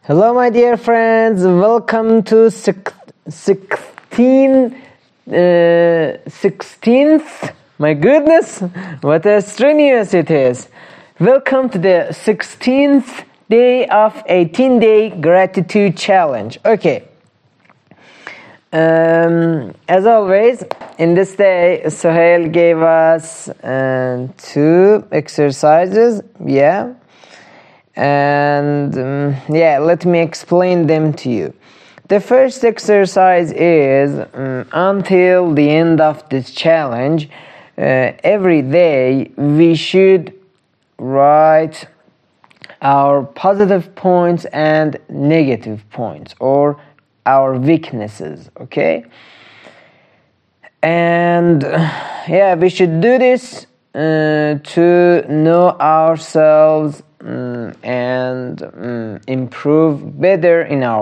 Hello, my dear friends. Welcome to 16th. My goodness, what a strenuous it is. Welcome to the 16th day of 18-day gratitude challenge. Okay. As always, in this day, Sohail gave us 2 exercises. Yeah. And let me explain them to you. The first exercise is until the end of this challenge, every day we should write our positive points and negative points, or our weaknesses, okay? And we should do this to know ourselves and improve better in our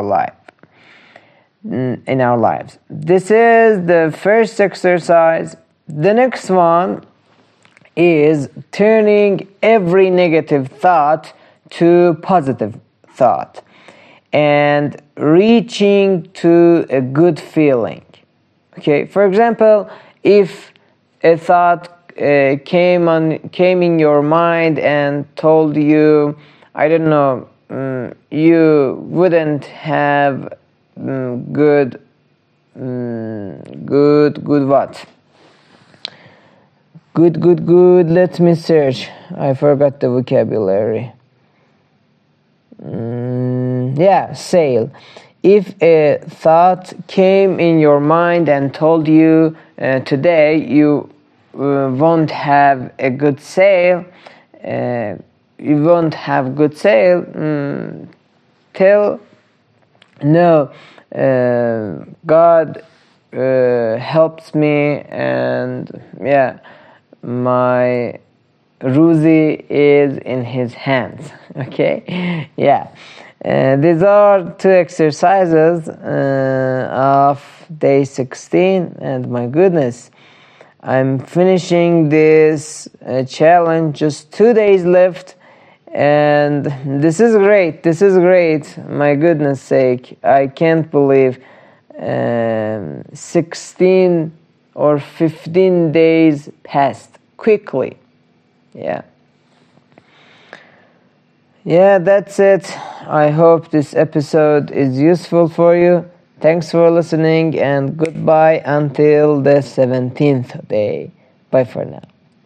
lives. This is the first exercise. The next one is turning every negative thought to positive thought and reaching to a good feeling. Okay, for example, if a thought came in your mind and told you, I don't know, you wouldn't have good what? Good, let me search. I forgot the vocabulary. Sale. If a thought came in your mind and told you today you won't have a good sale, tell no, God helps me, and my Ruzi is in his hands. Okay. These are 2 exercises of day 16, and my goodness, I'm finishing this challenge, just 2 days left, and this is great. My goodness sake, I can't believe 16 or 15 days passed quickly. That's it. I hope this episode is useful for you. Thanks for listening, and goodbye until the 17th day. Bye for now.